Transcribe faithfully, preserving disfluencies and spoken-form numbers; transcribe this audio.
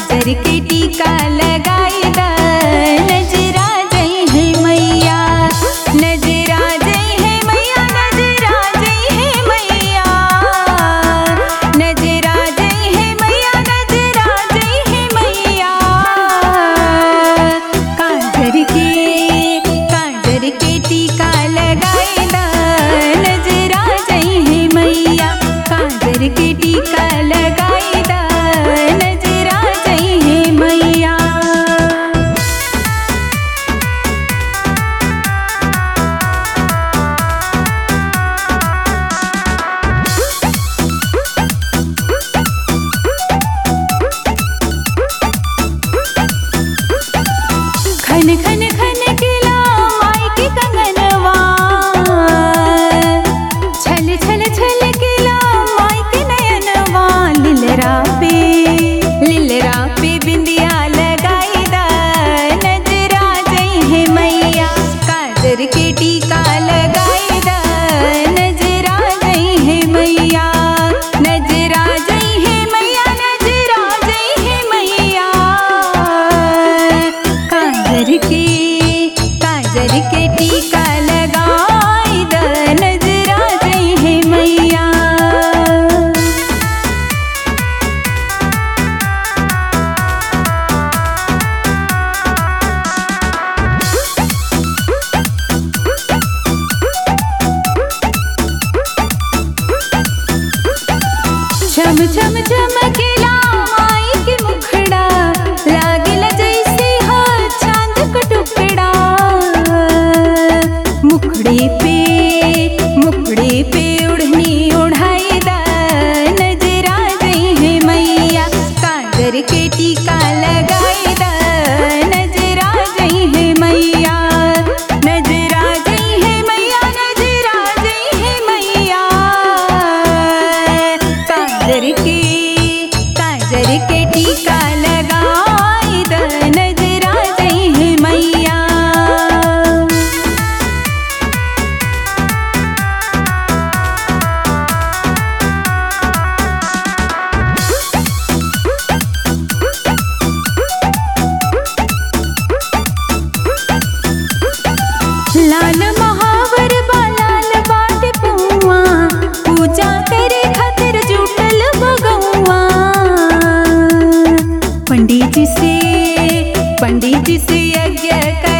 काजर के टीका लगाई दा नजरा जई है मैया नजरा जई है मैया नजरा जई है मैया नजरा जई है मैया नजरा जई है मैया काजर के काजर के टीका लगाई दा नजरा जई है मैया काजर के टीका लगाई दा नजरा जई है मैया खन खन खन केला माई के कंगनवा छल छल छल केला माई के नयनवा लिलरा पे लिलरा पे बिंदिया लगाई दा नजरा जई है मैया काजर के टीका लगाई दा नजरा जई है मैया नजरा जई है मैया नजरा जई है मैया काजर के काजर के टीका लगाई द नजरा जई है मैया छम छम चमकेला माई के मुखड़ा लागेला जैसे हो चांद का टुकड़ा मुखड़े पे मुखड़े पे उड़नी उड़ाई दा नजरा जई है मैया काजर के टीका लगाई दा नजरा जई है मैया नजरा जई है मैया नजरा जई है मैया काजर के काजर के टीका लगाई द नजरा जई है मैया लाल महावर बालाल बाट पुआ पूजा करे खातिर जुटल बगौआ पंडित जी से पंडित जी से यज्ञ कर